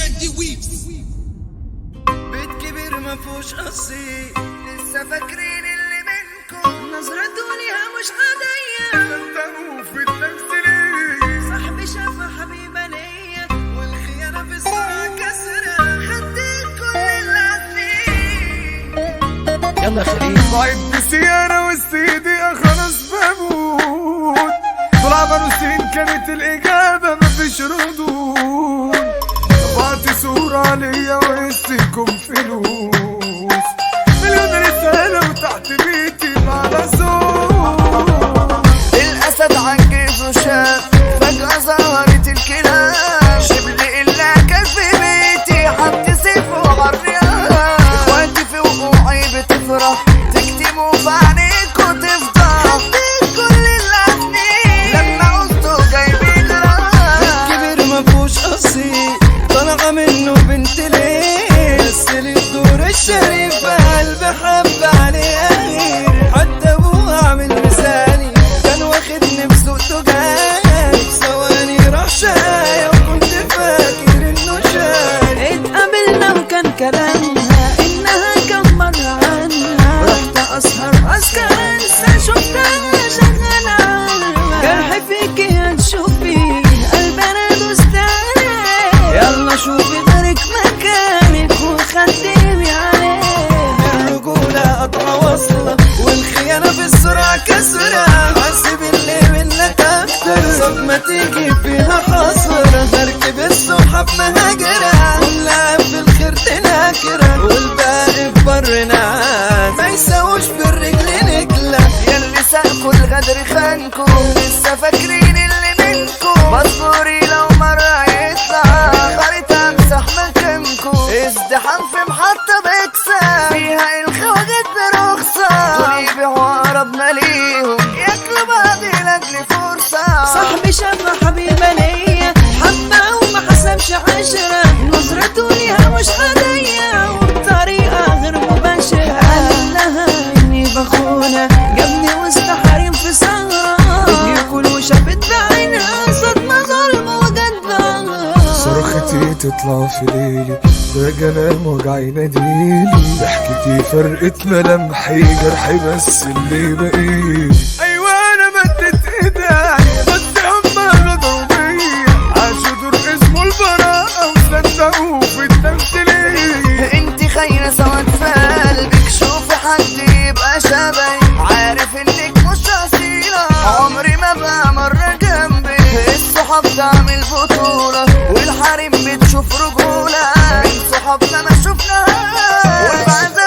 بيت كبير مفهوش قصير، لسه فاكرين اللي منكم، نظرته ليها مش عادية، صدقوا في التمثيلية، صاحبي شافها حبيبة ليا، والخيانة في السرعة كسرة، خدت كل اللي فيه. يلا خليل بعد سيارة والسيدي خلاص بموت، طول عمرو سنين كانت الإجابة مفيش ردود، طبعت صورة ليا وقستكم فلوس، مليون رسالة وتحت بيتي معرزون. الأسد عجز وشاف، فجأة ظهرت الكلاب، شبل إلا كان في بيتي، حط سيف وعريان، إخواتي في وقوعي بتفرح، تكتموا في عينيك وتفضح، حطيت كل اللي عني لما قلتوا جايبين راح. كبير مفهوش قصير، طالعة منه بنت ليه، مثل الدور الشريف، قلبي حب عليه غير، حتى ابوه عامل مثالي، كان واخدني بسوقته جاي، ثواني راح شاي، وكنت فاكر انه شاي، اتقابلنا وكان كلامها انها كم مرة عنها، رحت اسهر اسكر انسى، شفتها شغالة عنها، جرح فيكي هتشوفي قلبي انا دوست عليه، يلا شوفي غيرك مكانك وخدمي عليه، الرجولة قطعة واصلة والخيانة في السرعة كسرة، حاسب اللي منك اكتر، صدمة تيجي فيها حصرة، مركب الصحاب مهاجرة، كلها في الخير تناكرة، والباقي في بر نعاس، ما يساوش في الرجل نجلة، ياللي ساقكوا الغدر خانكوا، لسه فاكرين اللي منكوا، بصوري لو مرة يطلع، خريطة امسح مكانكوا، ازدحام في محطة بكسة، فيها الخواجات برخصة، دول يبيعوا أقربنا ليهم، ياكلوا بعض لأجل فرصة، صاحبي شافها حبيبة ليا، حبها وما حسبش عشرة، نظرته ليها مش عادية، وبطريقة غير مباشرة، قال لها إني بخونة، جابني وسط حريم في سهرة، بياكل وشافت بعينها، صدمة ظلم وجدبة، صرختي تطلع في ليلي، ده جنان وجع يناديلي، ضحكتي فرقت ملامحي، جرحي بس اللي بقيلي، ايوه انا مدت ايديا، بس هما غدروا بيا، عاشوا دور اسمه البراءة وصدقوا في التمثيلية، انتي خاينة سواد في قلبك، شوفي حد يبقى شبهي، عارف انك مش اصيلة، عمري ما بقى مرة جنبي، الصحاب تعمل بطولة، والحريم بتشوف رجولة، من صحابنا ما شفناها، والبعد